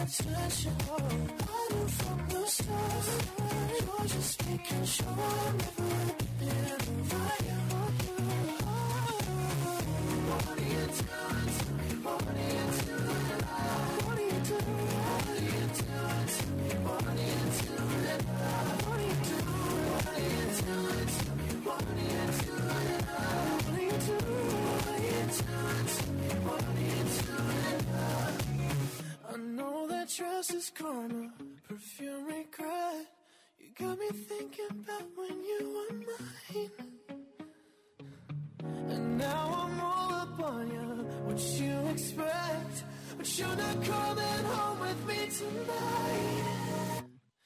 attention. I knew from the start, you're just making sure I'm never getting over you. What are you doing to me? What are you doing? What are you doing? What are you doing to me? What are you doing? What are you doing? What are you doing to me? What are you doing? What are you doing? What are you doing to me? What are you doing? I know that dress is karma, perfume regret. You got me thinking about when you were mine. And now I'm all up on you, what you expect. But you're not coming home with me tonight.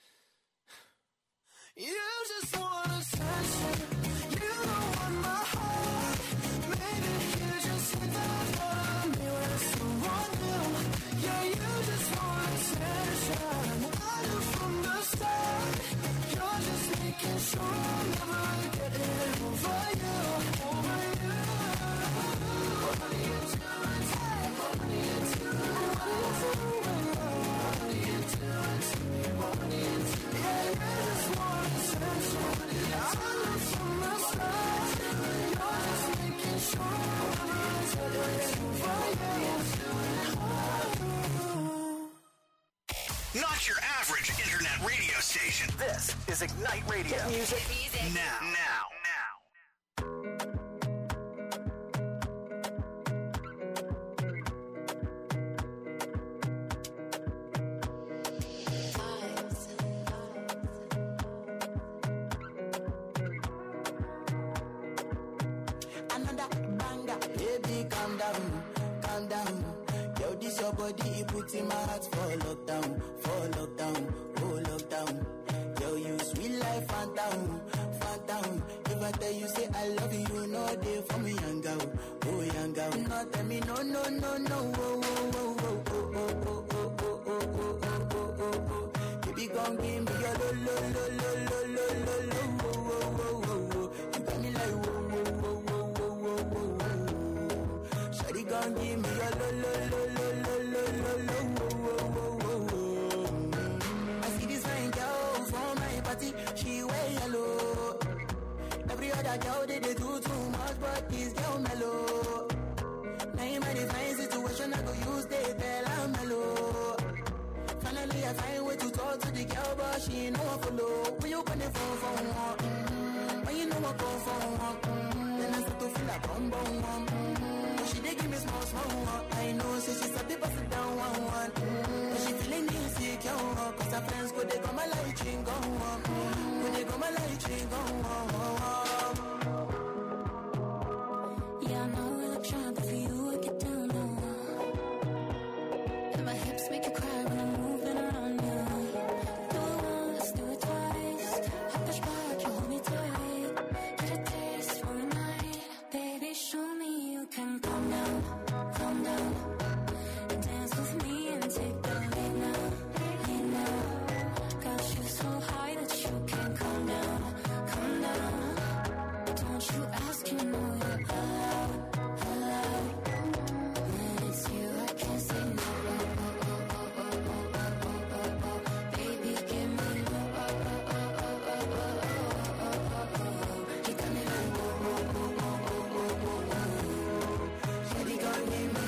You just want attention, you don't want my heart. Maybe you just hit that thought of me with someone new. Yeah, you just want attention. I knew from the start, you're just making sure I'm never getting over you. Over you. What are you doing? What are you doing? What are you doing? What are you doing to me? What are you doing? Yeah, you just want attention. I knew from the start, you're just making sure I'm never getting over you. Not your average internet radio station. This is Ignite Radio. Get music. Now. Another banger. Baby, calm down, calm down. Yo, this your body, it puts in my heart for lockdown, oh lockdown. Yo, you sweet life, phantom, phantom. If I tell you say I love you, you know they for me, young girl, oh young girl. No, tell me no, no, no, no, oh, oh, oh, oh, oh, oh, oh, oh, oh, oh, oh, oh, oh. Baby, come give me your lo, lo, lo, lo, lo, lo, lo, lo, oh, oh, oh, oh, oh. You got me like whoa, whoa, whoa, whoa, whoa, whoa, whoa, whoa. Shawty, come give me your lo, lo, lo, lo, lo, lo, lo, lo, oh, oh, oh, oh, oh. I see this fine girl from my party, she wear yellow. Every other girl they do too much, but this girl mellow. Now in my divine situation, I go use the bell and mellow. Finally, I find way to talk to the girl, but she ain't no one follow. When you gonna phone for one? When you know I go for one? Then I start to feel like bum bum bum. But she dey give me small small one. I know, say she's a bit sit down one one. But she feeling insecure, cause her friends go they go my light ring go on. When they go my light ring go on. Yeah, I know we look shy, but for you I get down low. And my hips make you cry when I'm moving around you. Do it once, do it twice. I push back, you hold me tight. Get a taste for a night. Baby, show me you can calm down, calm down. And dance with me and take the lead now, lead now. Got you so high that you can't calm down, calm down. Don't you ask, you know you're allowed, allowed. When it's you, I can't say no. Baby, give me love. You got me like Shawty gon' give me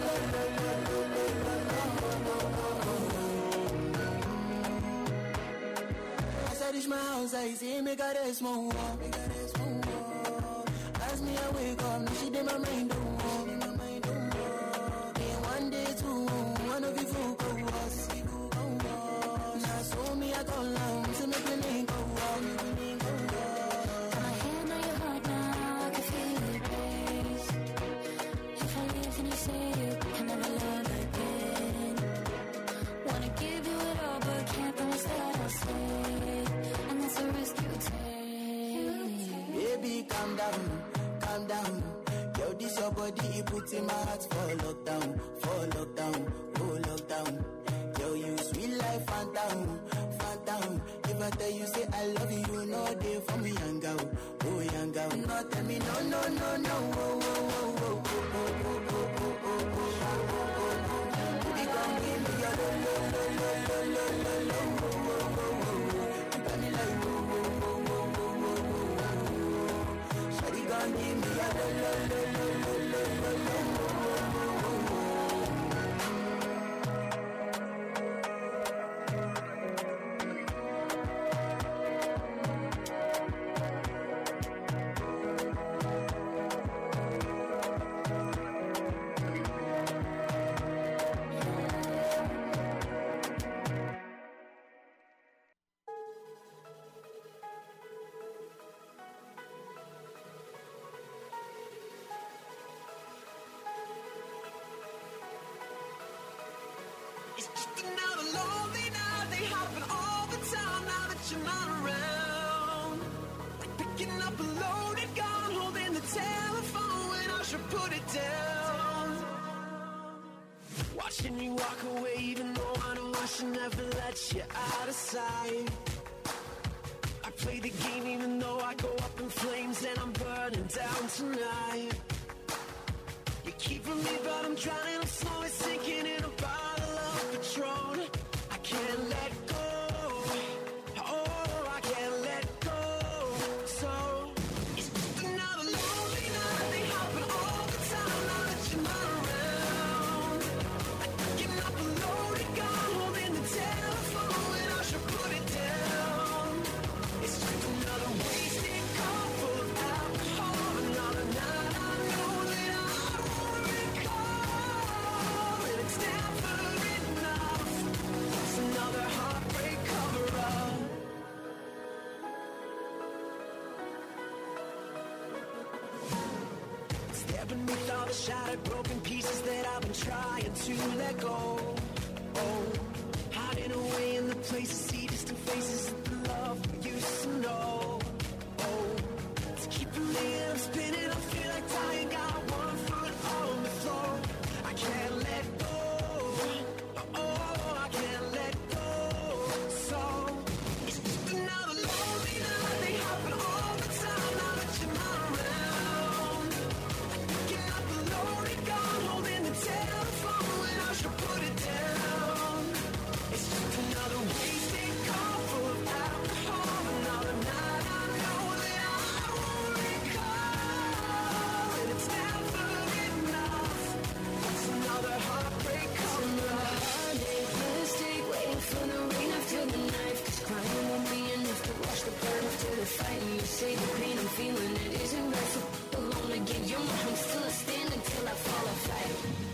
As I reach my house, I see me got a small wall. As me I wake up, now she did my mind don't walk. Then one day two, one of you fool go us. Now so me I go long, so make me link go walk. Got my hand on your heart now, I can feel it race. If I leave, then you say you can never love again. Wanna give you it all, but can't promise that I'll stay. And that's a risk you take. Baby, calm down, calm down. Yo, this your body, it puts in my heart for lockdown, oh lockdown. Yo, you sweet life, phantom, phantom. If I tell you say I love you, you know they for me, young girl, oh young girl. No, tell me no, no, no, no, oh, oh, oh, oh, oh, oh, oh, oh, oh, oh, oh, oh, oh. Baby, come give me your lo, lo, lo, It's just another lonely night. They happen all the time now that you're not around. Like picking up a loaded gun, holding the telephone when I should put it down. Watching you walk away, even though I know I should never let you out of sight. I play the game even though I go up in flames and I'm burning down tonight. You're keeping me, but I'm drowning. I'm slowly sinking in a bottle of Patron. I can't let go. Oh, I can't let go. So it's just another lonely night. They happen all the time now that you're not around. Like picking up a loaded gun, holding the telephone when I should put it down. It's just another wasted cup full of alcohol. Another night I know that I won't recall. And it's never enough. It's another heartbreak cover-up. It's there beneath all the shattered broken pieces that I've been trying to let go. Oh, hiding away in the places, see distant faces of the love we used to know. Oh, it's keeping me and I'm spinning. I feel like dying, got one foot on the floor. I can't let go. Oh, I can't let go. So it's just another lonely night. They happen all the time now that you're not around. Like picking up a loaded gun, holding the telephone when I should put it down. It's just another wasted cup full of alcohol. Another night I know that I won't recall. And it's never enough. It's another heartbreak cover-up. Mistake, waiting for the rain after the knife. 'Cause crying won't be enough to wash the blood after the fight. And you say the pain I'm feeling, it isn't right. So alone again, you're my home, still I stand until I fall or fight.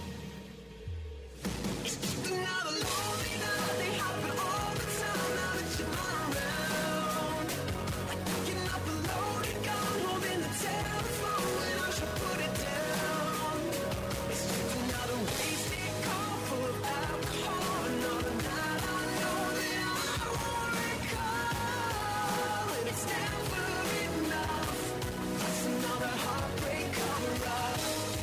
It's just another lonely night. They happen all the time now that you're not around. Like picking up a loaded gun, holding the telephone when I should put it down. It's just another wasted cup full of alcohol. Another night I know that I won't recall. And it's never enough. It's another heartbreak cover-up.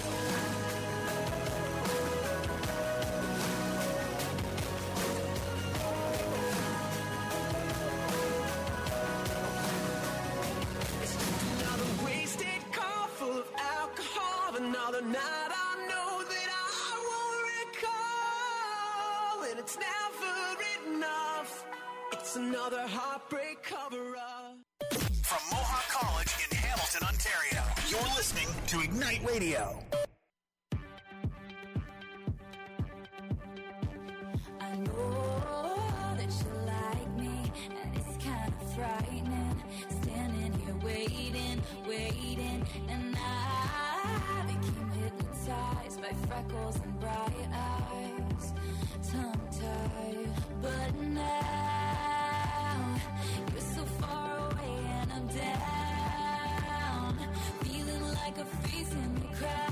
It's just another wasted cup full of alcohol. Another night I know that I won't recall. And it's never enough. It's another heartbreak cover-up. From Mohawk College in Hamilton, Ontario, you're listening to Ignite Radio. I know that you like me, and it's kind of frightening. Standing here waiting, and I became hypnotized by freckles and bright eyes, tongue-tied. But now you're so far away, and I'm down, feeling like a face in the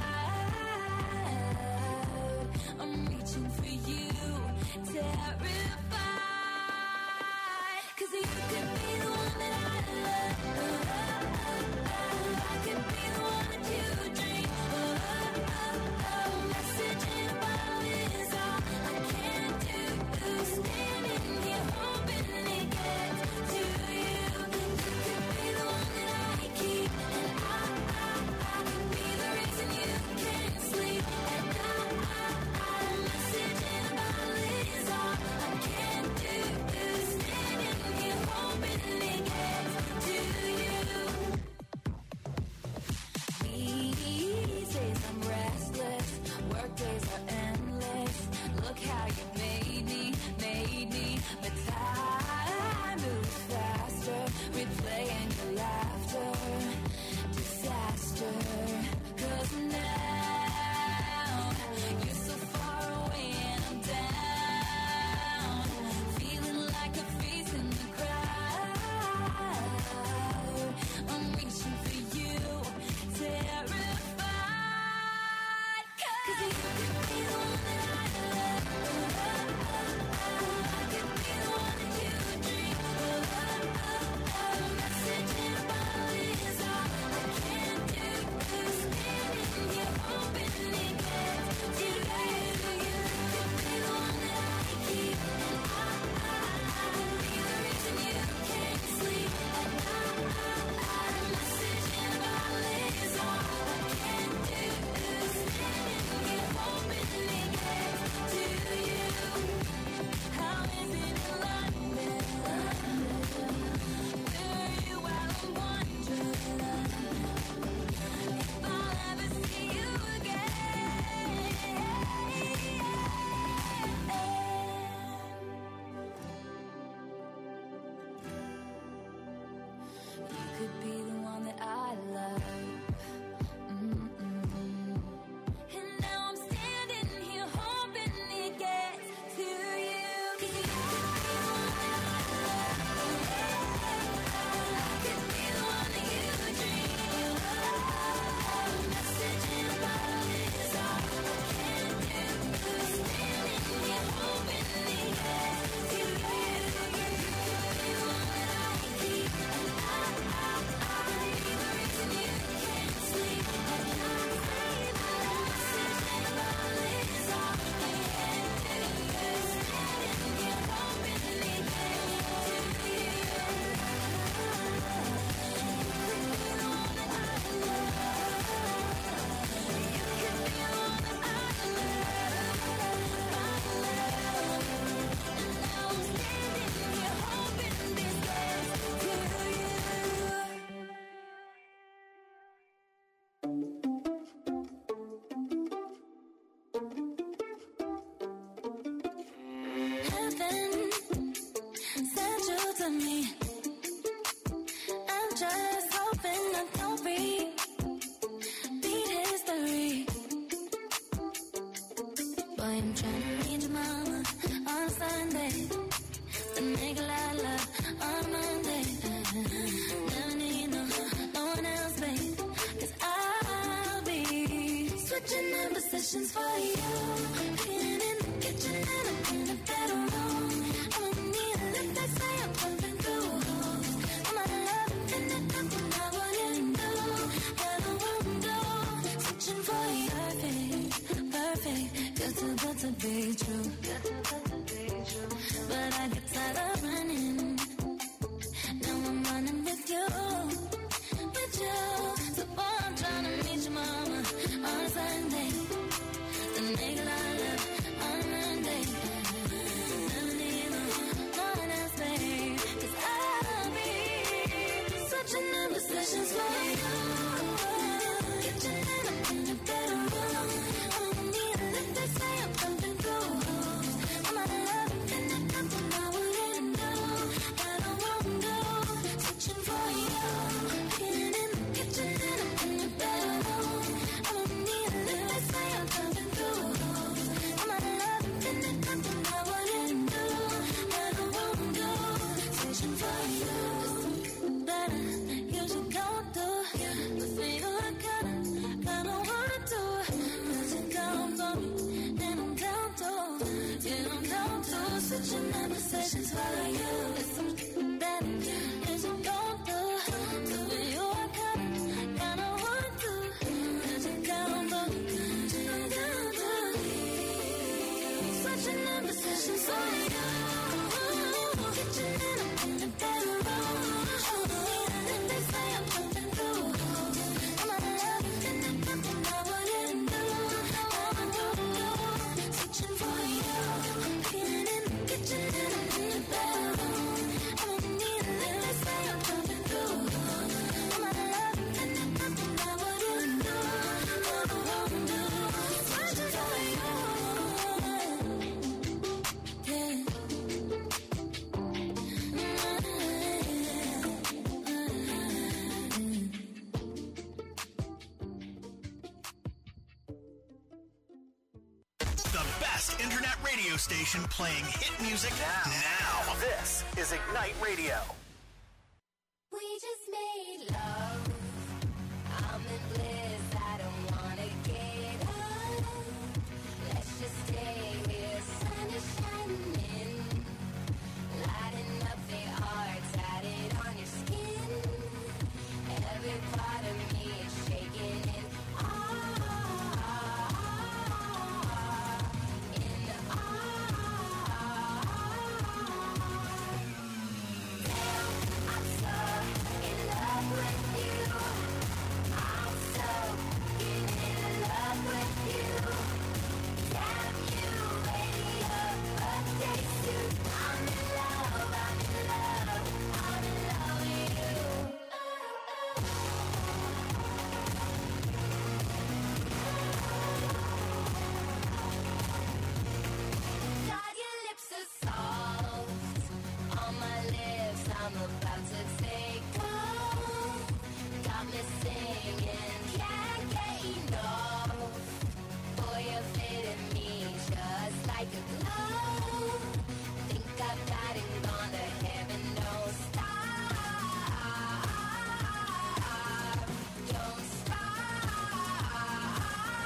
crowd. I'm reaching for you, terrified. 'Cause you could be the one that I love. I could be the one that you dream. Message in a bottle is all I can do. Standing here am trying to reach mama on Sunday. The nigga I love on Monday. Never need no one else, babe. Cause I'll be switching up positions for you. Cleaning in the kitchen and I'm in the bedroom. I don't need a lift, they say I'm pumping through. I'm out of love and it nothing I wouldn't do. I don't want to do. Switching for you. Perfect. Good to be true. But I get tired of running. Now I'm running with you. So boy, I'm trying to meet your mama on Sunday. The nigga I love on Monday. Never need no one else, babe. Cause I'll be switching up positions for you. Kitchen and I'm in the bedroom. I don't need a lift, they say I'm pumping through. I'm out of love and there's nothing I wouldn't do. I don't want to switching for you. Cleaning in the kitchen and I'm in the bedroom. I don't need a lift, they say I'm pumping through. I'm out of love and there's nothing I wouldn't do. I don't want to switching for you. Better you should go through. But for you I kinda wanna do. Cause you count on me and I'm down to. Yeah, I'm down to switching up positions for you. It's something better you should go through. But for you I kinda wanna do. Cause you count on me and I'm down to. Switching up positions for you. Kitchen and I'm in the bedroom. Oh, yeah, they say I'm jumping through. I'm out of love and there's nothing I wouldn't do. Switching for you. Cleaning in the kitchen and I'm in the bedroom. I don't need a lift, they say I'm jumping through. I'm out of love and there's nothing I wouldn't do. Switching for you. Yeah. The best internet radio station playing hit music now. This is Ignite Radio. We just made love. I'm in bliss. I don't wanna get up. Let's just stay here. Sun is shining, lighting up the arts. Had it on your skin. Every part of me is shaking in awe. In awe. I'm so in love with you. I'm so in love with you. Damn you, radio birthday suit. I'm in love, I'm in love, I'm in love with you. God, your lips are soft on my lips. I'm about to take off. Got me singing, can't get enough. Boy, you're fitting me just like a glove. Think I've got it, gone to heaven, don't stop. Don't stop.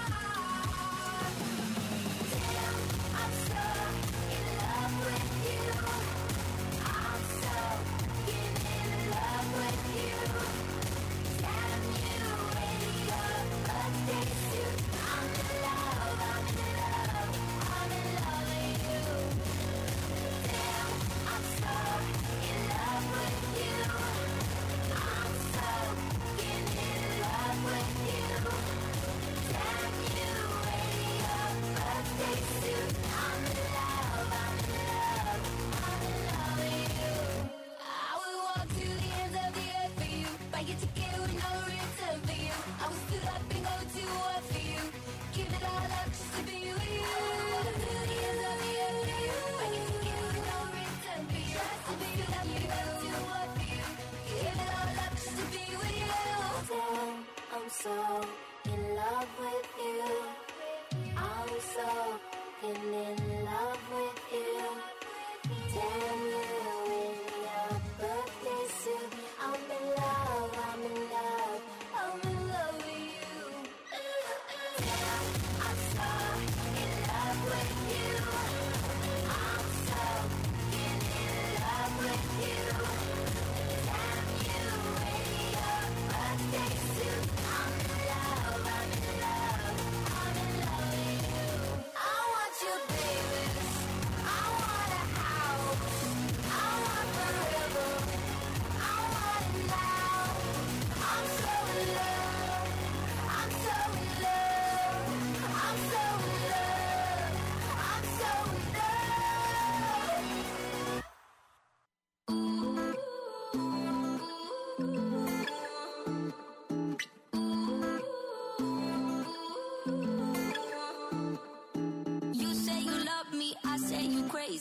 Damn, I'm so in love with you. I'm so in love with you. Damn you, radio birthday suit. I'm in love, I'm in love, I'm in love with you. Damn, I'm so in love with you. I'm so in love with you. Damn you, radio birthday suit. I'm in love, I'm in love, I'm in love with you. I would walk to the ends of the earth for you. Buy your ticket with no return for you. I would stood up and go to war for you. Give it all up just to be with you. I would walk to the ends of the earth for you. Buy your ticket with no return for you. I would stood up and go to war for you. Give it all up just to be with you. Damn, I'm so in love with you. I'm so in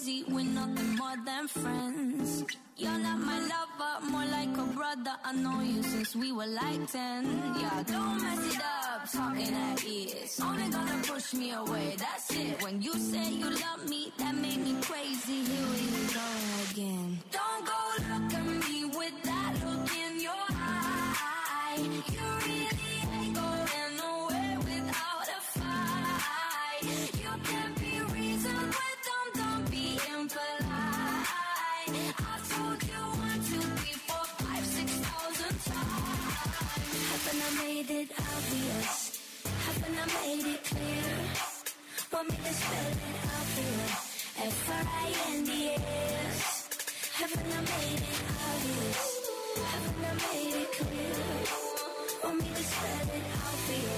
crazy, we're nothing more than friends. You're not my lover, more like a brother. I know you since we were like 10. Yeah, don't mess it up, talking at ears. Only gonna push me away, that's it. When you say you love me, that made me crazy. Here we go again. Don't go look at me with that look in your eye. You really ain't going nowhere without a fight. You can't be reasoned with, don't be impolite. I told you 1, 2, 3, 4, 5, 6,000 times. Haven't I made it obvious? Haven't I made it clear? Want me to spell it out here? F-R-I-N-D-S. Haven't I made it obvious? Haven't I made it clear? Want me to spell it out here?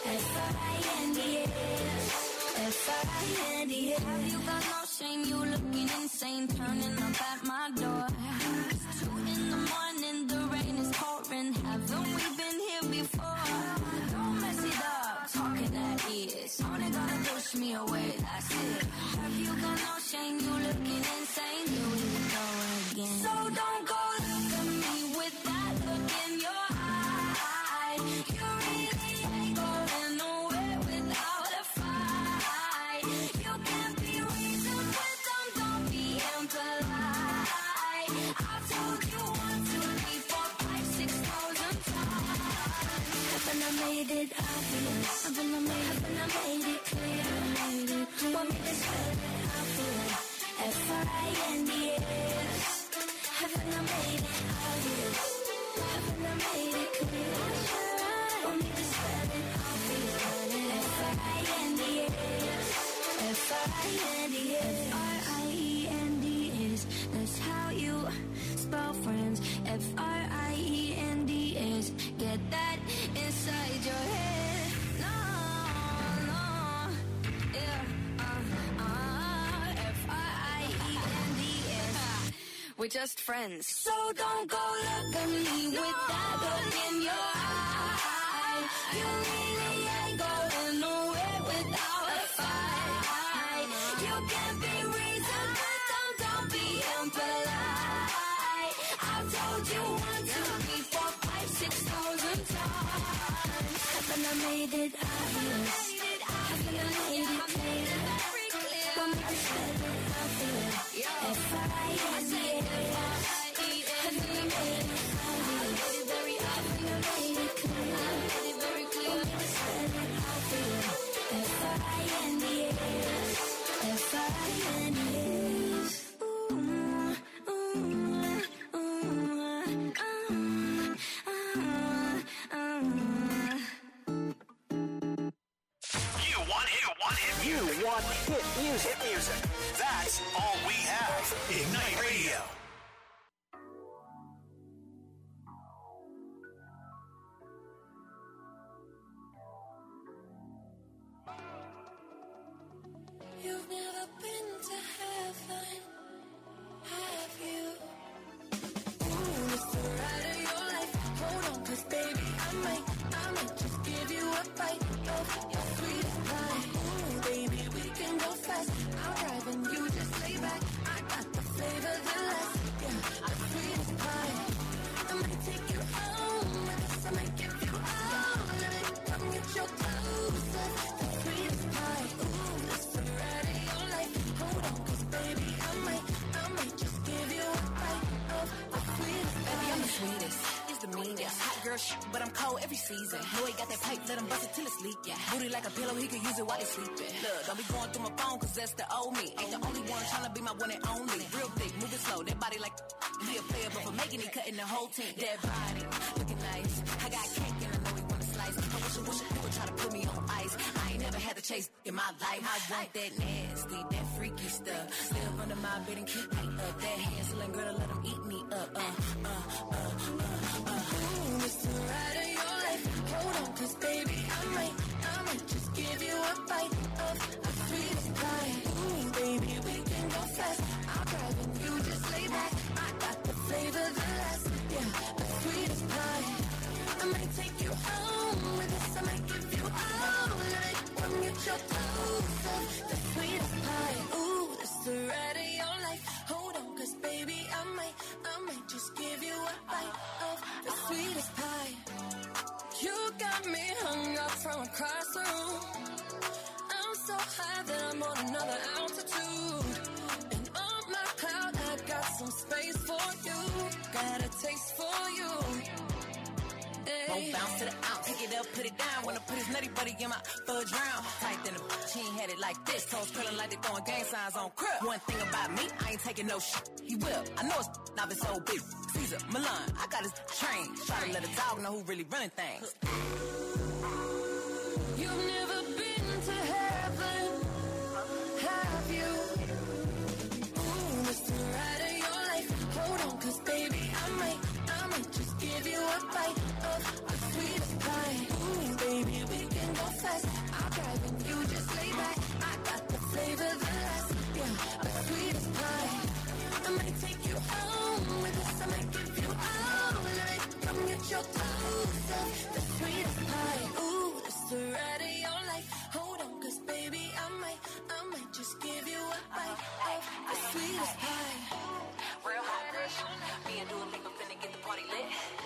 F-R-I-N-D-S. F-R-I-N-D-S. Have you got no shame? You looking insane, turning up at my door. It's 2 in the morning, the rain is pouring. Haven't we been here before? Don't mess it up, talking at ears. Only gonna push me away, that's it. Have you got no shame? You looking insane, here we go again. So don't go look at me with that look in your eye. You really ain't going nowhere without a fight. You can't be reasoned with, don't be impolite. I told you 1, 2, 3, 4, 5, 6,000 times. Haven't I made it obvious? Haven't I made it clear? Want me to spell it out here? F-R-I-N-D-S. Haven't I made it obvious? Haven't I made it clear? Want me to spell it out here? F-R-I-N-D-S. F-R-I-N-D-S. F-R-I-E-N-D-S. That's how you spell friends. F-R-I-E-N-D-S. Get that inside your head. No, yeah. F-R-I-E-N-D-S. We're just friends. So don't go look at me with that look in your eye. You really ain't going nowhere without a fight. You can't be reasoned with, don't be impolite. I told you 1, 2, 3, 4, 5, 6,000 times. Haven't I made it obvious? Haven't I made it clear? Want me to spell it out here? F-R-I-N-D-S. Haven't I made it obvious? Haven't I made it clear? Want me to spell it out here? F-R-I-N-D-S. F-R-I-N-D-S. You want hit music. That's all we have. Ignite Radio. You've never been to heaven, have you? Ooh, it's the ride of your life. Hold on, 'cause baby, I might just give you a bite of your sweetest pie. Ooh, baby, we can go fast. I'll drive and you just lay back. I got the flavor that lasts. Yeah, the sweetest pie. I might take you home with us. I might give you all of it. Come get your clothes up. The sweetest pie. Ooh, it's the ride of your life. Hold on, 'cause baby, I might just give you a bite of the sweetest pie. Baby, I'm the sweetest. It's the meanest. Hot girl shit, but I'm cold every season. Know he got that pipe, let him bust it till it's leak. Yeah. Booty like a pillow, he could use it while he's sleeping. Look, don't be going through my phone, 'cause that's the old me. Ain't the only one tryna be my one and only. Real thick, moving slow, that body like be a player, but for making it, cutting the whole team. That body, looking nice. I got cake and I know he wanna slice. I wish you would try to put me on ice. I ain't never had to chase in my life. I want that nasty, that freaky stuff. Live under my bed and keep me up. That Hansel girl, let him eat me up. Ooh, it's the ride of your life. Hold on, 'cause baby, I might just give you a bite of the sweetest pie. Ooh, baby, we can go fast. I'll drive and you just lay back. I got the flavor that lasts. Yeah, the sweetest pie. I might take you home with us. I might give you all of it. Come get your clothes up. The sweetest pie. Ooh, it's the ride of your I'm so high that I'm on another altitude. And on my cloud, I got some space for you. Got a taste for you. Won't bounce to the ounce. Pick it up, put it down. Wanna put his nutty buddy in my fudge round. Tight than a she ain't had it like this. Toes curling like they throwing gang signs on crib. One thing about me, I ain't taking no shit. He will. I know it's not been so big. Caesar, Milan, I got his train. Try to let a dog know who really running things. You've never been to heaven, have you? Ooh, it's the ride of your life. Hold on, cause baby, I might just give you a bite of the sweetest pie. Ooh, baby, we can go fast. I'll drive and you just lay back. I got the flavor that lasts, yeah, the sweetest pie. I might take you home with us. I might give you all night. Come get your toes up, the sweetest pie. Ooh, it's the ride of your life. Hold on, cause baby, I might just give you a bite of the sweetest pie. Real hot girl. Me and Dua Lipa finna get the party lit.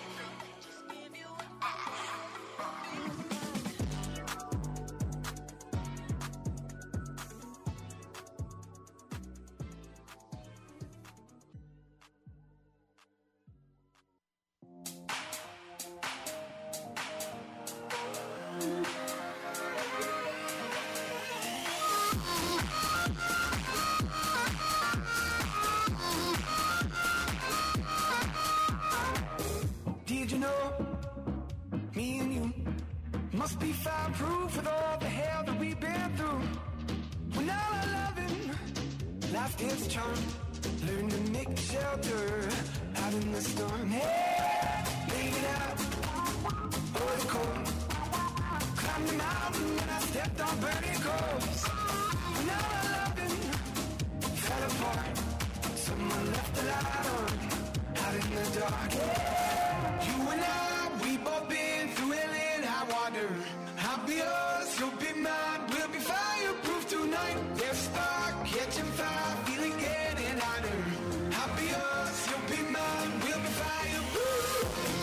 Did you know, me and you must be fireproof with all the hell that we've been through. When all our loving, life gets charmed, learn to make shelter out in the storm. Hey, made it out, oh it's cold. Climbed the mountain and I stepped on burning coals. When all our loving fell apart, someone left the light on out in the dark. Yeah. You and I, we both been through hell and high water. I'll be yours, you'll be mine. We'll be fireproof tonight. There's spark, catching fire, feeling getting hotter. I'll be yours, you'll be mine. We'll be fireproof.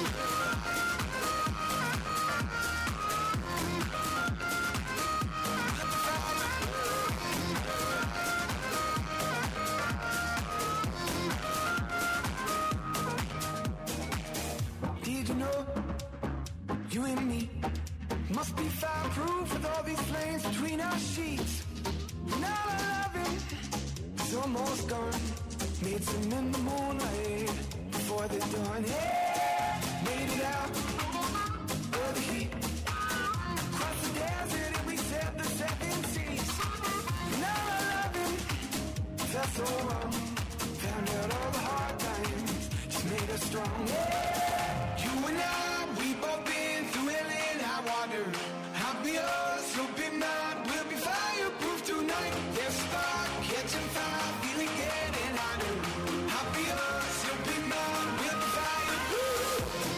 Did you know, you and me must be fireproof with all these flames between our sheets. Now our loving is almost gone. Made some in the moonlight before the dawn. Yeah, made it out of the heat. Crossed the desert and we set the second seas. Now our loving felt so wrong. Found out all the hard times just made us strong. Yeah. You and I, we both been through hell and high water. I'll be yours, you'll be mine. We'll be fireproof tonight. There's spark, catching fire, feeling getting hotter. I'll be yours, you'll be mine. We'll be fireproof.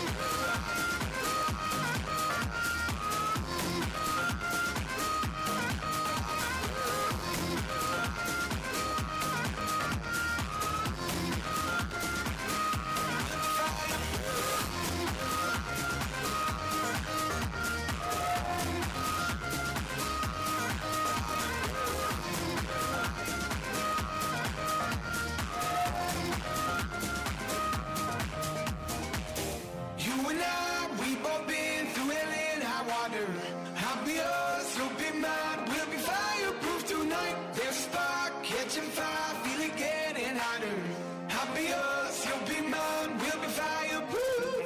You and I, we both been through hell and high water. I'll be yours, you'll be mine. We'll be fireproof tonight. There's spark, catching fire, feeling getting hotter. I'll be yours, you'll be mine. We'll be fireproof.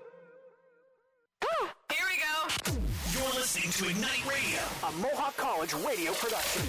Here we go. You're listening to Ignite Radio, a Mohawk College radio production.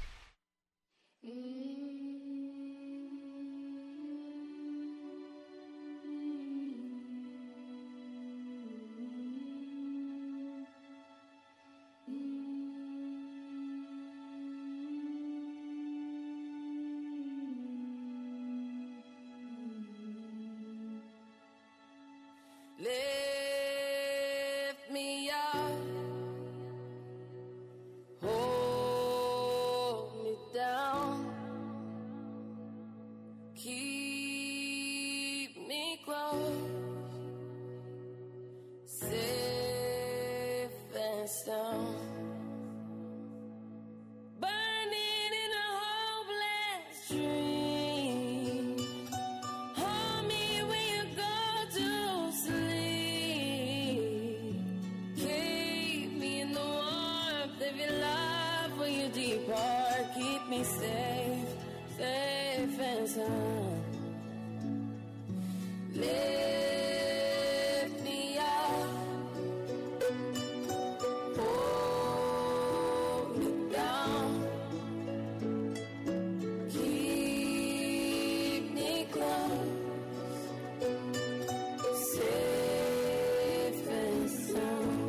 Lift me up, hold me down. of your love when you depart. Keep me safe, safe and sound. Lift me up, hold me down, keep me close, safe and sound.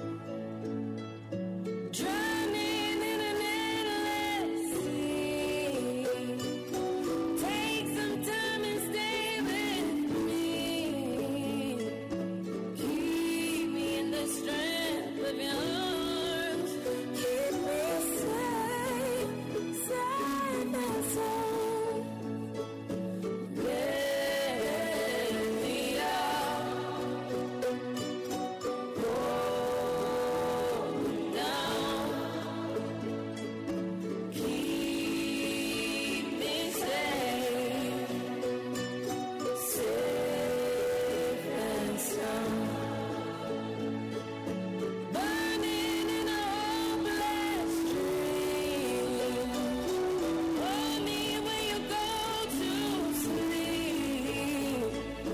Drowning in an endless sea. Take some time and stay with me. Keep me in the strength of your arms. Keep me safe, safe and sound. Let me out. Hold me down. Keep me safe, safe and sound. Burning in a hopeless dream. Hold me when you go to sleep.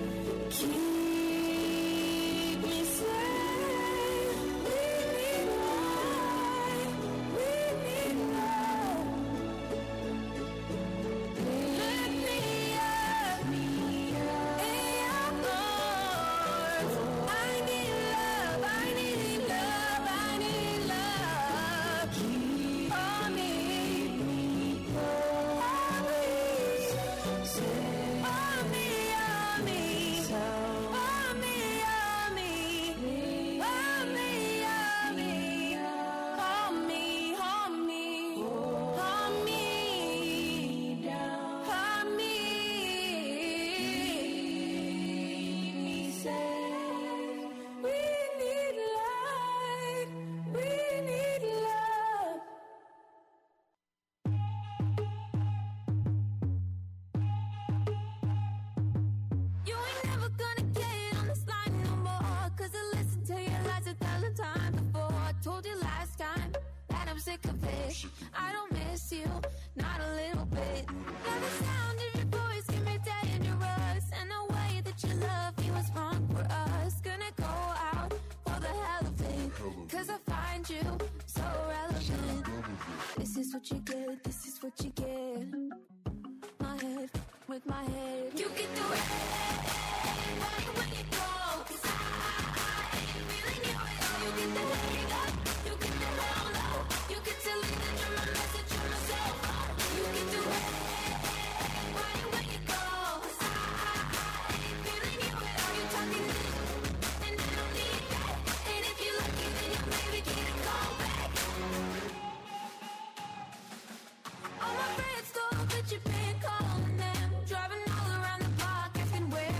Keep me safe. We need light. We need love. Lift me up in your arms. I need love. I need love. I need love. Keep on me. On me. On me. On me. On me. On me. On me. On me. On me. On me. On me. On me. Me safe. We need light. We need love. You ain't never gonna get on this line no more. Cause I listened to your lies 1,000 times before. I told you last time that I'm sick of it. I don't miss you, not a little bit. Now the sound of your voice can be dangerous. And the way that you love me was wrong for us. Gonna go out for the hell of it. Cause I find you so relevant. This is what you get, this is what you get. My head with my head. You can do it when you go. 'Cause I ain't feeling you at all. You get the hang up, you get the hell low. You get to leave the drum a message on my cell phone. You can do it when you go. 'Cause I ain't feeling you at all. You talking this, and I don't need that. And if you're lucky, then you maybe get a call back. All my friends thought that you've been calling them, driving all around the block, asking where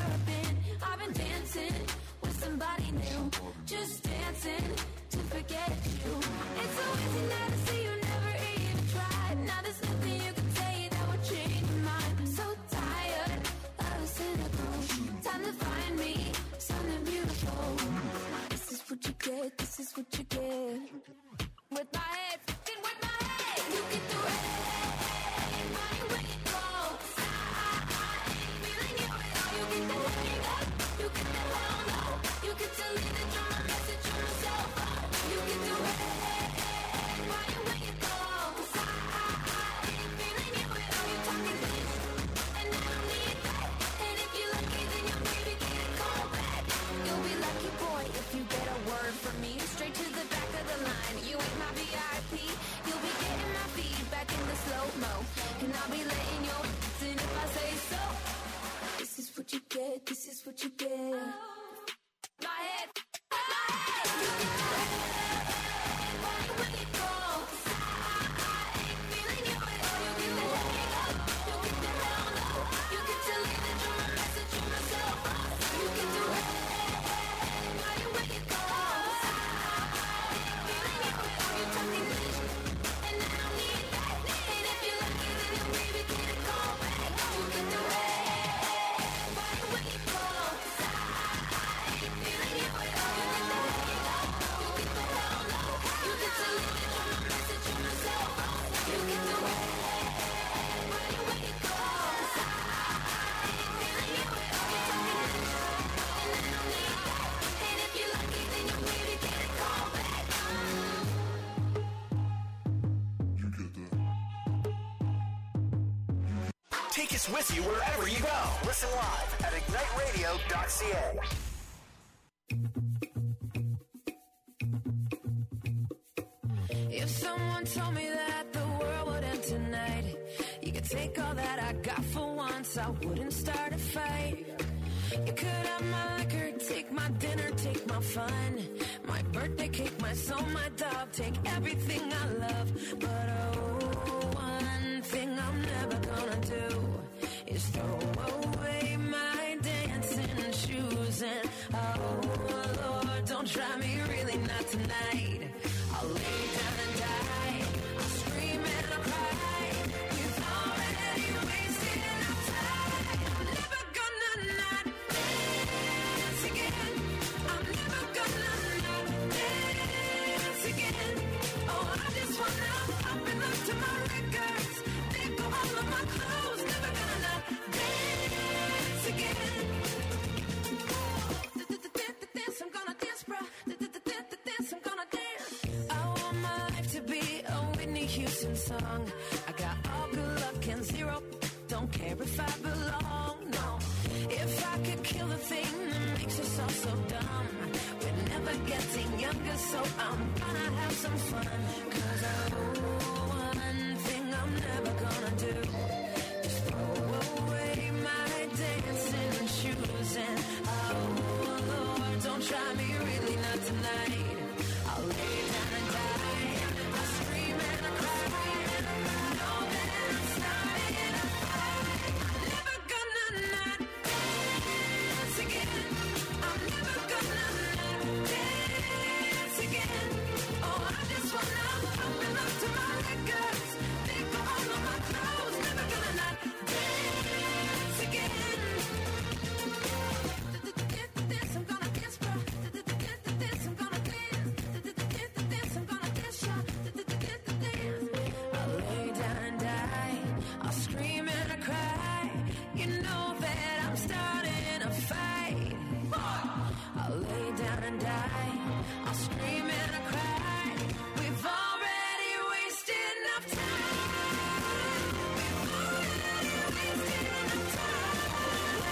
Take us with you wherever you go. Listen live at igniteradio.ca. If someone told me that the world would end tonight, you could take all that I got for once, I wouldn't start a fight. You could have my liquor, take my dinner, take my fun, my birthday cake, my soul, my dog, take everything I love. But oh, one thing I'm never gonna do is throw away my dancing shoes. And oh Lord, don't try me, really not tonight. I'll lay down and die, I'll scream and I'll cry. We've already wasted enough time. I'm never gonna not dance again. I'm never gonna not dance again. Oh, I just wanna up and look to my records. Then go all of my clothes. Never gonna not dance again. Dance, I'm gonna dance, bro. Dance, I'm gonna dance. I want my life to be a Whitney Houston song. I got all good luck and zero. Don't care if I belong, no. If I could kill the thing that makes us all so dumb, we're never getting younger, so I'm gonna have some fun. 'Cause one thing I'm never gonna do is throw away my dancing shoes. And oh Lord, don't try me, really not tonight. I'll lay down and die, I'll scream and I'll cry. Know that I'm starting a fight. I'm never gonna not dance again. I'm never gonna not dance again. Oh, I just wanna up and up to my records. Think of all of my clothes. Never gonna not dance again. Dance, I'm gonna dance, bro. Dance, I'm gonna dance. Dance, I'm gonna dance, y'all. Dance. I'll lay down and die, I'll scream and I cry. You know that I'm starting a fight. I'll lay down and die, I'll scream and I cry. We've already wasted enough time. We've already wasted enough time.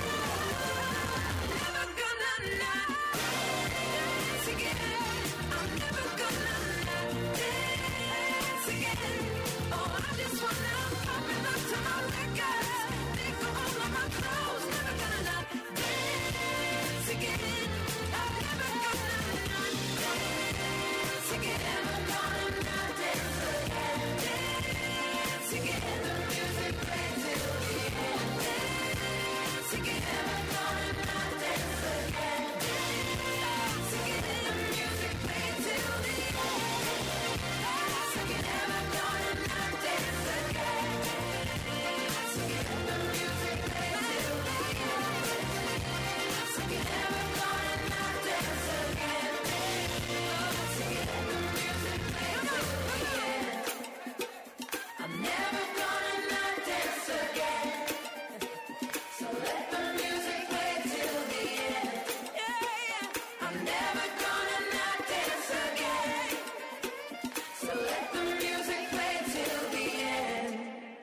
Never gonna not dance again. I'm never gonna not dance again. Oh, I just wanna up and up to my records. Think of all of my clothes. Never gonna not dance again. I'm never gonna not dance again. Never gonna not dance again. Dance again. The music plays till the end. Dance again. Never gonna not dance again. Dance again. The music plays till the end. Dance again. Never gonna not dance again. Dance again. The music plays till the end. Dance again. Never gonna not dance again. Dance again. The music plays till the end. I'm never gonna not dance again. So let the music play till the end. Yeah. I'm never gonna not dance again. So let the music play till the end.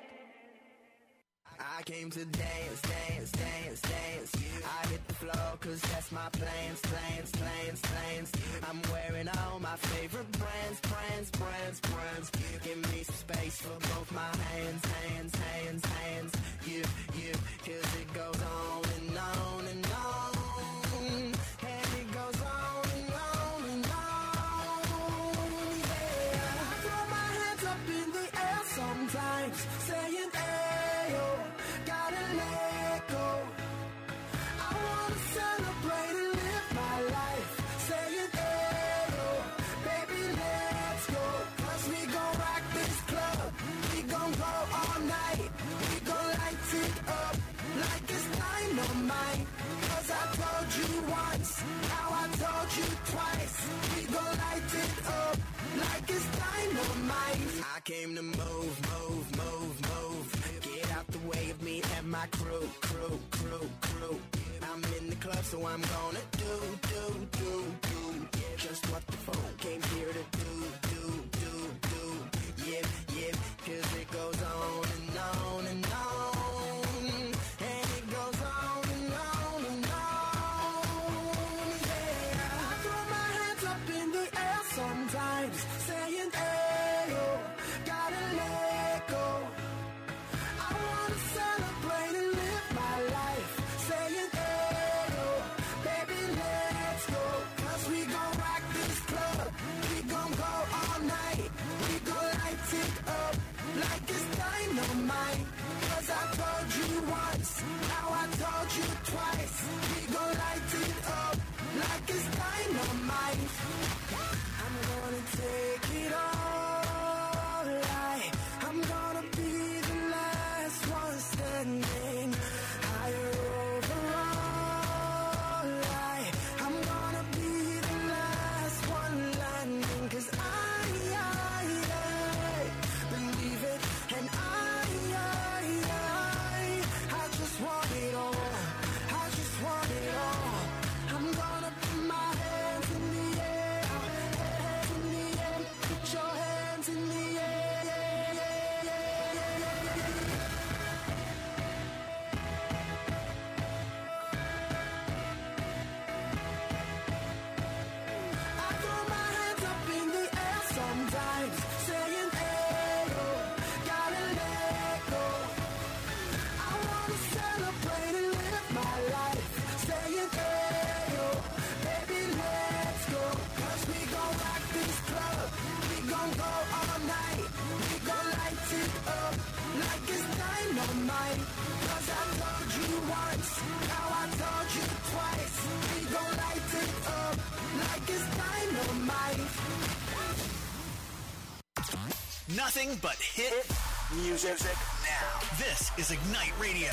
I came to dance, dance, dance, dance. I hit the floor 'cause that's my plans, plans, plans, plans. I'm wearing all my favorite brands, brands, brands, brands. Give me some space for both my hands, hands, hands, hands. You, 'cause it goes on and on and on. And it goes on and on and on. Yeah. I throw my hands up in the air sometimes, saying, ayo, gotta let go. I wanna celebrate and live my life, saying, ayo, baby, let's go. 'Cause we gon' rock this club, we gon' go all night, we gon' light it up like it's dynamite. 'Cause I told you once, now I told you twice, we gon' light it up like it's dynamite. I came to move, move, move, move. Get out the way of me and my crew, crew, crew, crew. I'm in the club, so I'm gonna do just what the folk came here to do. Yeah, 'cause it goes on and on and on. hands in the air. I throw my hands up in the air sometimes, saying, hey, oh, gotta let go. I wanna celebrate and live my life, saying, hey, oh, baby, let's go. 'Cause we gon' rock this club, we gon' go all night, we gon' light it up like it's dynamite. 'Cause I told you once, now I told you twice, we gon' light it up like it's dynamite. Nothing but hit music now. This is Ignite Radio.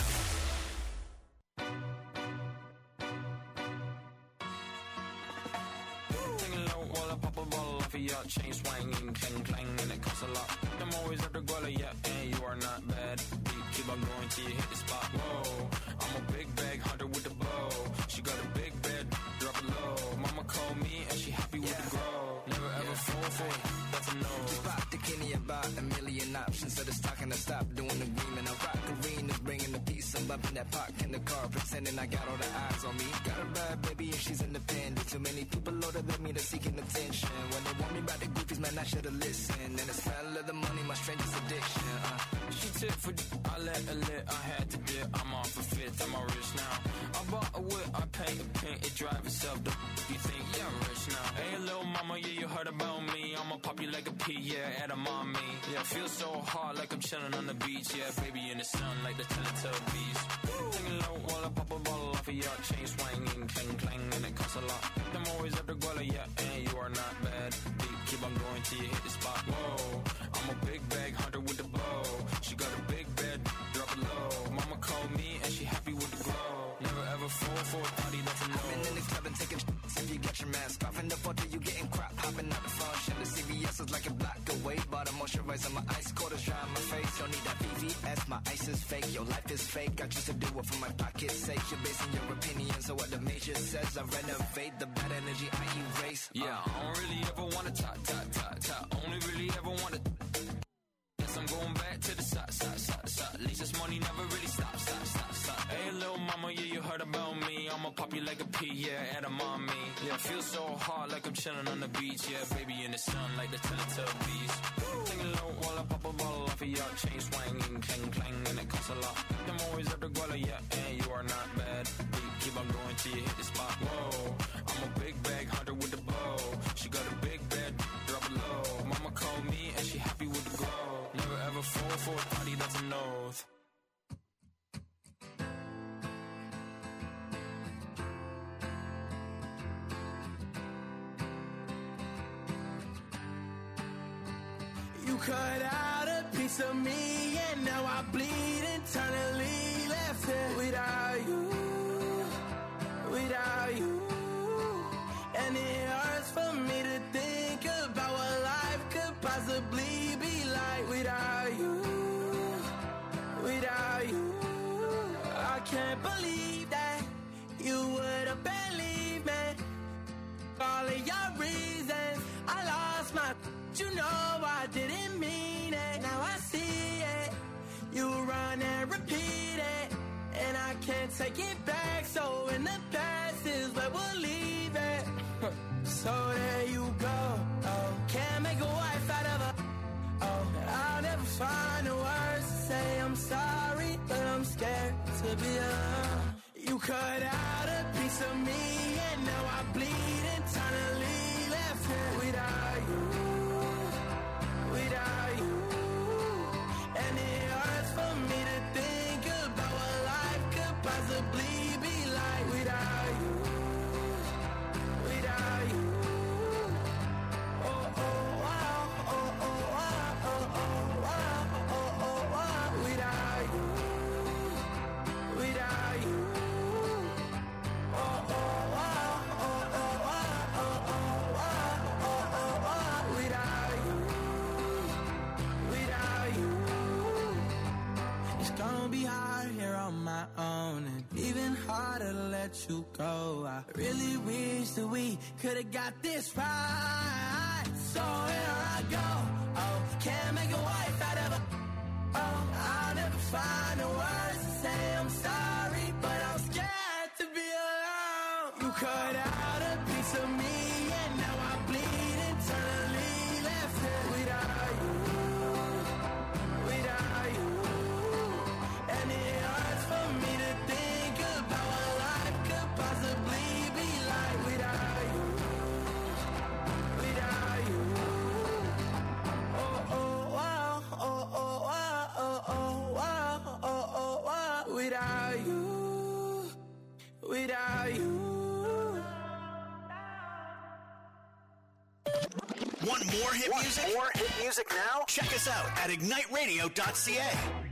Taking low while I pop a ball off of your chain swinging, clang clang, and it costs a lot. I'm always at the guala, yeah, and you are not bad. Keep on going till you hit the spot. Whoa, I'm a big bag hunter with the bow. She got a big bed, drop it low. Mama called me and she happy with the grow. Never ever fall for it, that's a no. Just bought the Kenny about a million options. So the stock and I stop doing the agreement. I rock arenas, bringing the peace. I'm bumping that park in the car, pretending I got all the eyes on me. Got a bad baby and she's independent. Too many people older than me that's seeking attention. When they want me about the goofies, man, I should've listened. And the smell of the money, my strangest addiction. She tip for I let her lit, I had to dip. I'm off a fifth, I'm all rich now. I bought a whip, I paint a paint, it drive itself. You think, yeah, I'm rich now. Hey, little mama, yeah, you heard about me. I'ma pop you like a pea, yeah, at a mommy. Yeah, feel so hot like I'm chilling on the beach. Yeah, baby in the sun like the Teletubbies. Taking low while I pop a bottle off of your chain swinging, clang clang, and it costs a lot. I'm always at the guala, yeah, and you are not bad. Keep on going till you hit the spot. Whoa, I'm a big bag hunter with the bow. She got a big bed, drop it low. Mama called me and she happy with the glow. Never ever fall for a party that's a no. I've been in the club and taking shots if you got your mask off. In the photo you getting crap, hopping out the phone. Shit, the CVS is like a block away. Bought a moisturizer, my ice cold is dry on my face. Don't need that VVS, my ice is fake. Your life is fake, I just to do it for my pocket's sake. You're basing your opinions on what the major says. I renovate the bad energy I erase. Yeah, I don't really ever wanna top. Only really ever wanna. Guess I'm going back to the side. At least this money never really stops. Hey, little mama, yeah, you heard about me. I'ma pop you like a pea, yeah, at a mommy. Yeah, feel so hot like I'm chilling on the beach. Yeah, baby in the sun like the Teletubbies. Taking low while I pop a bottle off of your chain swinging, clang clang, and it costs a lot. I'm always at the guala, yeah, and you are not bad. Keep on going till you hit the spot. Whoa, I'm a big bag hunter with the bow. She got a big bed, drop it low. Mama called me and she happy with the glow. Never ever fall for a party that's a no. You cut out a piece of me and now I bleed internally. Left here without you. And it hurts for me to think about what life could possibly be like without you. I can't believe that you would have believed me. All of your reasons, I lost my. You know I didn't mean it. Now I see it. You run and repeat it, and I can't take it back. So in the past is where we'll leave it. So there you go. Oh, can't make a wife out of her. Oh, I'll never find the words to say I'm sorry, but I'm scared to be alone. You cut out a piece of me, and now I bleed internally. Left here without you. And it hurts for me to think about what life could possibly be like without you. Oh, oh, wow. Oh, oh, wow. Oh, oh, wow. Oh, oh, wow. Without you. Oh, oh, wow. Oh, oh, wow. Oh, oh, wow. Oh, oh, wow. Without you. It's gonna be hard here on my own, and even harder to let you go. I really wish that we could've got this right. So here I go. Oh, can't make a wife out of her. Oh, I'll never find the words to say I'm sorry, but I'm scared to be alone. You cut out a piece of me, and now I bleed internally. Left it without you, without you. And it hurts for me to think about what life could possibly be like without you, without you. Oh, oh, wow, oh, oh, wow, oh, oh, wow, oh, oh, wow. Without you, without you. Want more hit music? More hit music now? Check us out at igniteradio.ca.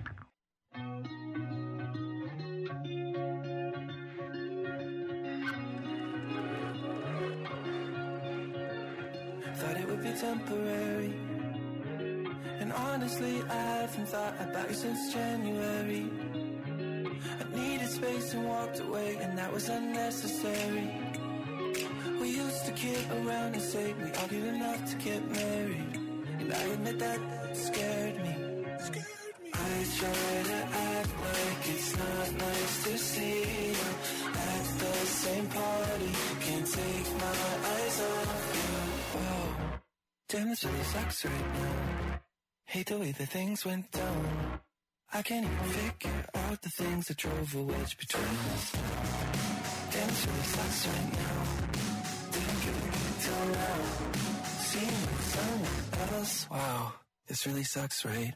Thought it would be temporary, and honestly I haven't thought about you since January. I needed space and walked away, and that was unnecessary. We used to kid around and say we argued enough to get married, and I admit that scared me. I try to act like it's not nice to see you at the same party. Can't take my eyes off you. Wow, damn, this really sucks right now. Hate the way that things went down. I can't even figure out the things that drove a wedge between us. Damn, this really sucks right now. Didn't get it till now. Seeing you with someone else. Wow, this really sucks, right?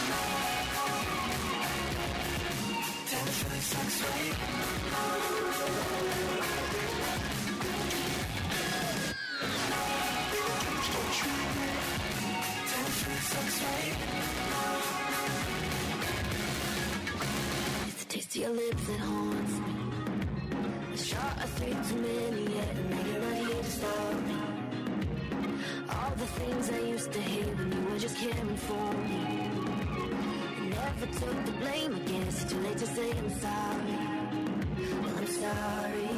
Damn, this really sucks, right? Damn, this really sucks, right? It's the taste of your lips that haunts me. A shot of three too many yet, and now you're not here to stop me. All the things I used to hate when you were just caring for me. I never took the blame, I guess it's too late to say I'm sorry. Well, I'm sorry.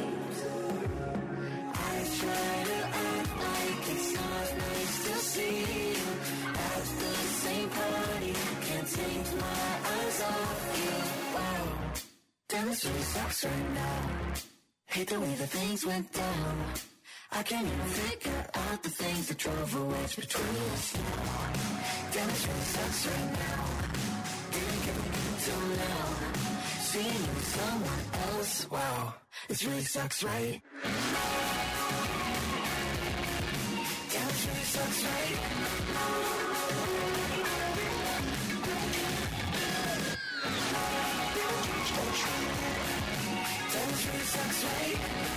I try to act like it's not nice to see you at the same party. Can't take my eyes off you. Wow, damn, this really sucks right now. Hate the way that things went down. I can't even figure out the things that drove a wedge between us now. Damn, this really sucks right now. Didn't get me until now. Seeing you with someone else. Wow, this really sucks, right? Damn, this really sucks, right? Damn, this really sucks, right?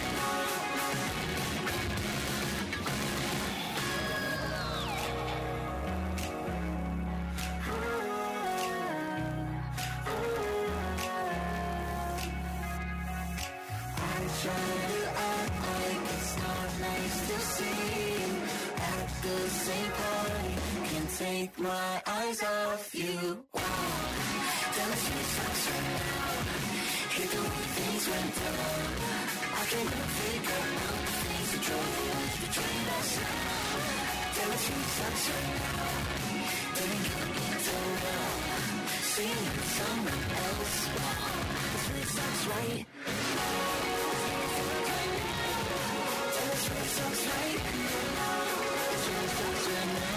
Try to act like it's not nice to see you at the same party. Can't take my eyes off you. Wow, damn, this really sucks right now. Hate the way things went down. I can't even figure out the things that drove the wedge between us now. Damn, this really sucks right now. Didn't get me until now. Seeing you with someone else. Wow, this really sucks, right? This really sucks, right? This really sucks right now.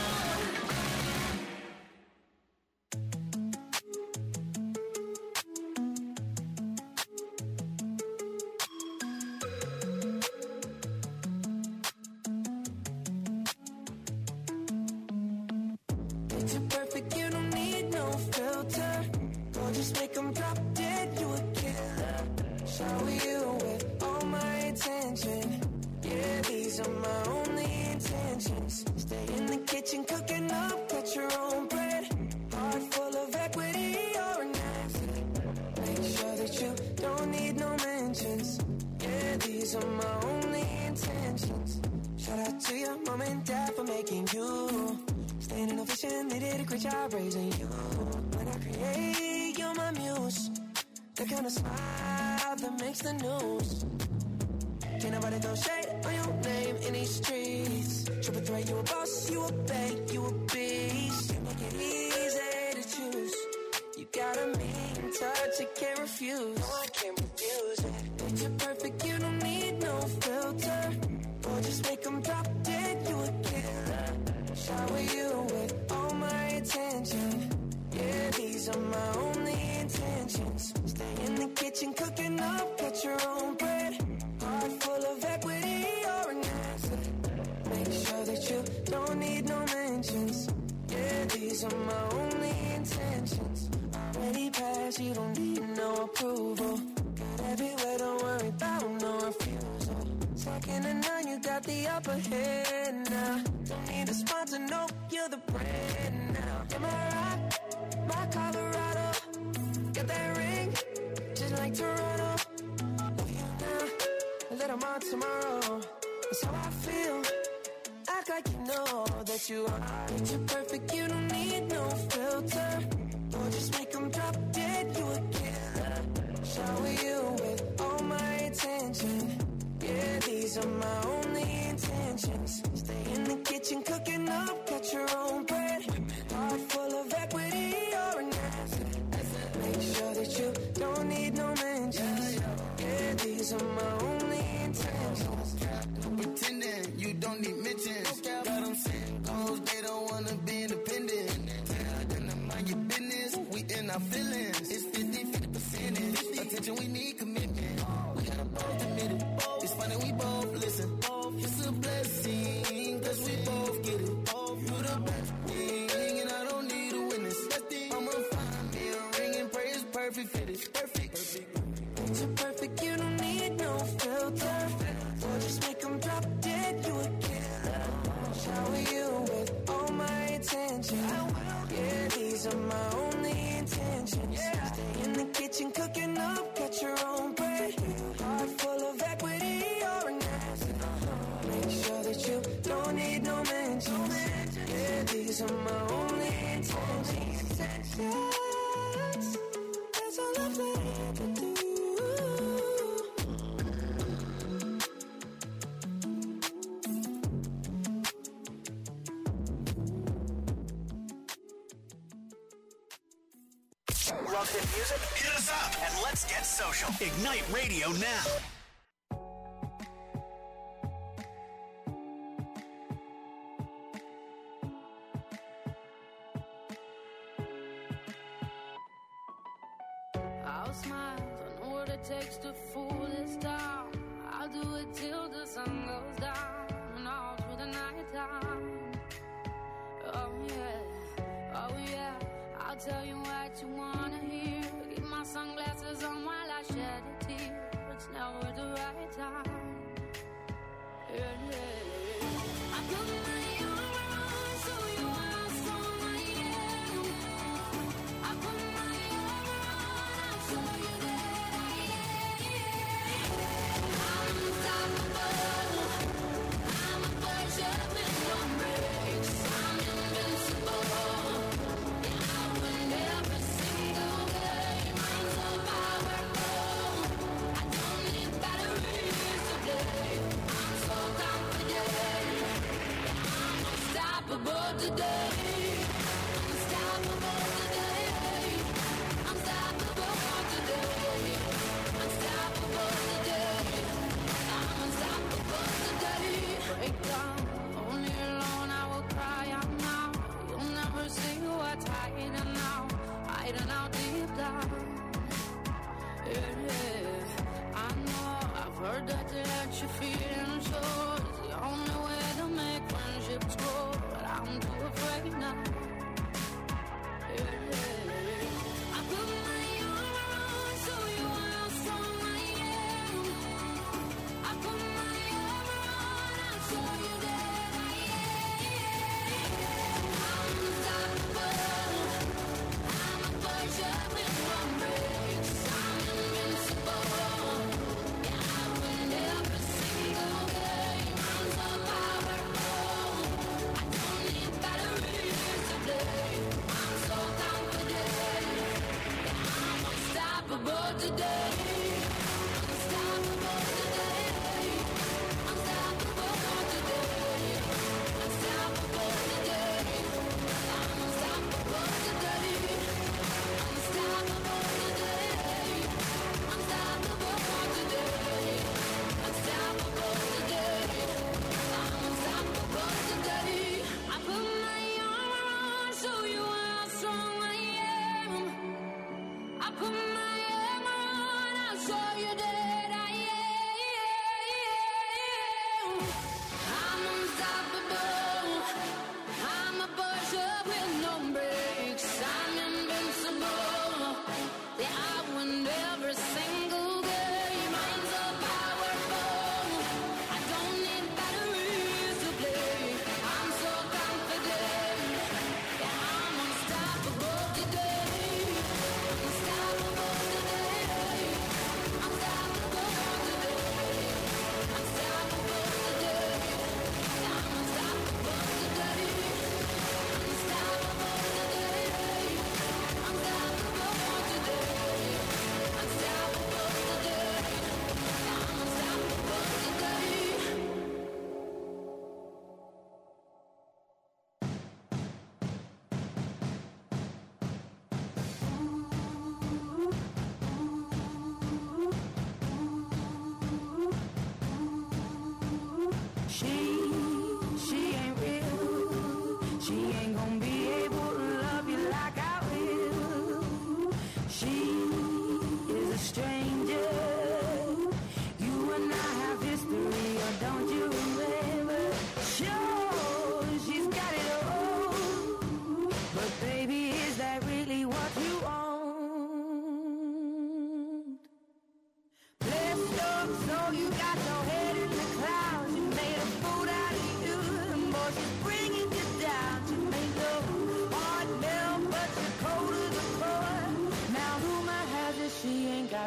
Picture perfect, you don't need no filter. Go just make them drop dead, you a killer. Shower you with all my attention. Yeah, these are my only intentions. Stay in the kitchen cooking up, cut your own bread. Heart full of equity, you're an asset. Make sure that you don't need no mentions. Yeah, these are my only intentions. Shout out to your mom and dad for making you. Staying in a vision, they did a great job raising you. When I create, you're my muse. The kind of smile that makes the news. Can't nobody throw shade on your name in these streets. Triple threat, you a boss, you a bank, you a beast. You make it refuse. No, I can't refuse it. Picture perfect, you don't need no filter. Or just make them drop dead, you a killer. Shower you with all my attention. Yeah, these are my only intentions. Stay in the kitchen cooking up, get your own bread. Heart full of equity, you're an asset. Make sure that you don't need no mentions. Yeah, these are my only intentions. Already passed, you don't need no approval. Got everywhere, don't worry about no refusal. Second to none, you got the upper hand now. Don't need a sponsor, no, you're the brand now. You're my rock, my Colorado. Got that ring, just like Toronto. Love you now, a little more tomorrow. That's how I feel. Act like you know that you are. You're perfect, you don't need no filter. Or just make them drop dead, you a killer. Shower you with all my attention. Yeah, these are my only intentions. Stay in the kitchen cooking up, get your own bread. Heart full of equity, you're an asset. Make sure that you don't need no mentions. Yeah, these are my only intentions. Pretending you don't need mentions. Got them saying goals, they don't wanna be independent. Tell them to mind your business, we in our feelings. It's 50% attention, we need commitment. We gotta both admit it. It's funny we both listen. It's a blessing, cause we both get it. You the best thing, and I don't need a witness. I'ma find me a ring and pray it's perfect fit. It's perfect. You're perfect, you don't need no filter. Or just make them drop dead, you a killer. Shower you with all my attention. Yeah, these are my only intentions. Stay in the kitchen cooking up, get your own bread. Heart full of equity, you're an asset. Make sure that you don't need no mentions. Yeah, these are my only intentions. That's all I'm planning to do. Love hit music? Hit us up and let's get social. Ignite Radio now. I'll smile, don't know what it takes to fool this town. I'll do it till the sun goes down and all through the night time. Oh yeah, I'll tell you what you wanna hear. Keep my sunglasses on while I shed a tear. It's never the right time. Yeah. I put my armor on so you know how strong I am. I put my armor on, I'll show you that I am. I'm unstoppable. I'm a virgin with no brakes. I'm invincible. Yeah, I win every single game. I'm so powerful. I don't need batteries to play. I'm so confident. I'm unstoppable today. Unstoppable today. Unstoppable today. Unstoppable today. I'm unstoppable today. Break down, only alone I will cry out now. You'll never see what's hiding now. Hiding out deep down. Yeah. I know, I've heard that to let you feel and show is the only way to make friendships grow. But I'm too afraid now. Yeah. I put my armor on so you know how strong I am. I put my armor on, I'll show you that I am. I'm unstoppable. I'm a virgin with no brakes. I'm invincible. Yeah, I win every single game. I'm so powerful. I don't need batteries to play. I'm so confident. Yeah, I'm unstoppable today. Unstoppable today. Unstoppable today. Unstoppable today. I'm unstoppable today. Unstoppable today.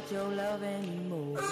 your love anymore.